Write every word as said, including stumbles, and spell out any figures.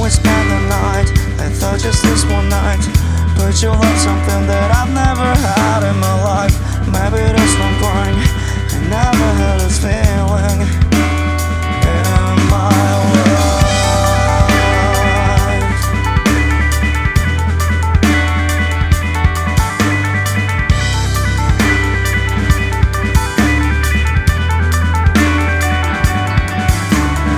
we spend the night. I thought just this one night, but you love something that I